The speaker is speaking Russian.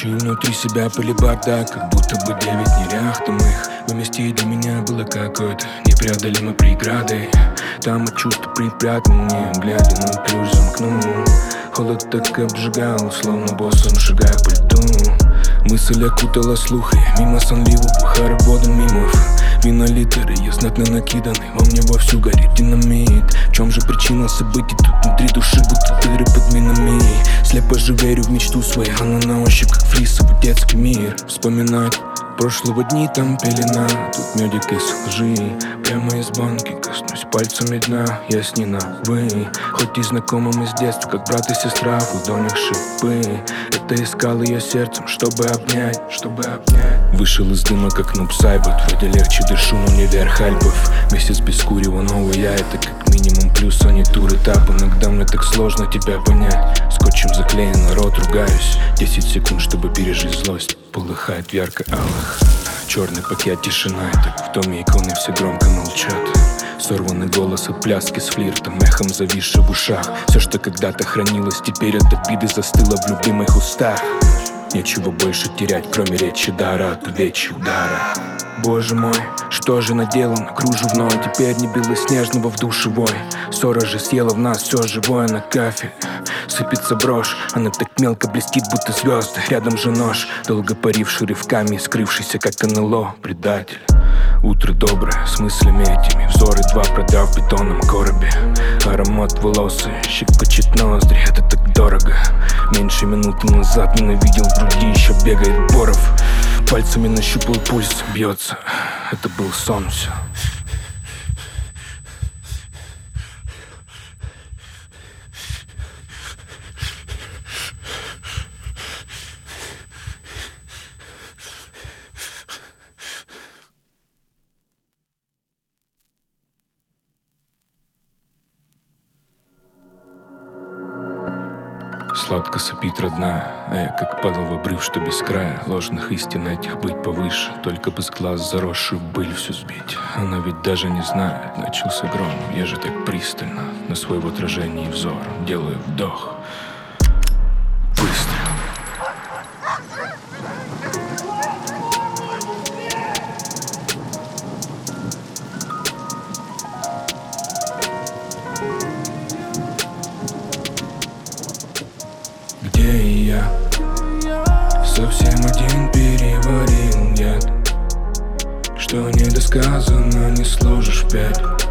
Чую внутри себя пыли бардак, как будто бы 9 нерях там их. Вместе для меня было какой-то непреодолимой преградой. Там от чувства припрятанные, глядя на ключ замкнул. Холод так обжигал, словно боссом шагая по льду. Мысль окутала слух, и мимо сонливо пухара водом мимов. Винолитеры, я знатно накиданный, во мне вовсю горит динамит. В чем же причина событий тут внутри души, будто дыры под минами. Слепо же верю в мечту свою, она на ощупь как фрисовый детский мир. Вспоминать прошлого дни, там пелена, тут медик из лжи. Прямо из банки коснусь пальцами дна, я с ней на вы. Хоть и знакомы мы с детства, как брат и сестра, в ладонях шипы. Это искал ее сердцем, чтобы обнять. Вышел из дыма, как нуб сайбот. Вроде легче дышу, но не верх Альпов. Месяц без курева, новый я, это как минимум плюс, а не тур этап. Иногда мне так сложно тебя понять. Скотчем заклеен, рот ругаюсь. 10 секунд, чтобы пережить злость. Полыхает в ярко-алых. Черный пакет, тишина, так в доме иконы все громко молчат. Сорванный голос от пляски с флиртом, эхом зависший в ушах. Все, что когда-то хранилось, теперь от обиды застыло в любимых устах. Нечего больше терять, кроме речи дара от увечья удара. Боже мой, что же наделано кружевной, теперь не белоснежного в душевой. Ссора же съела в нас все живое на кафель. Сыпется брошь, она так мелко блестит, будто звезды. Рядом же нож, долго паривший рывками, скрывшийся как НЛО, предатель. Утро доброе, с мыслями этими, взоры два продав в бетонном коробе. Аромат волос и щекочет ноздри, это так дорого. Меньше минуты назад ненавидел, в груди еще бегает Боров. Пальцами нащупал пульс, бьется, это был сон все. Сладко сопит родная, а я как падал в обрыв, что без края. Ложных истин этих быть повыше, только бы с глаз заросший в быль всю сбить. Она ведь даже не знает, начался гром. Я же так пристально на свой в отражении взор делаю вдох. Выстрел. Где я? Совсем один переварил яд, что недосказанно не сложишь в 5.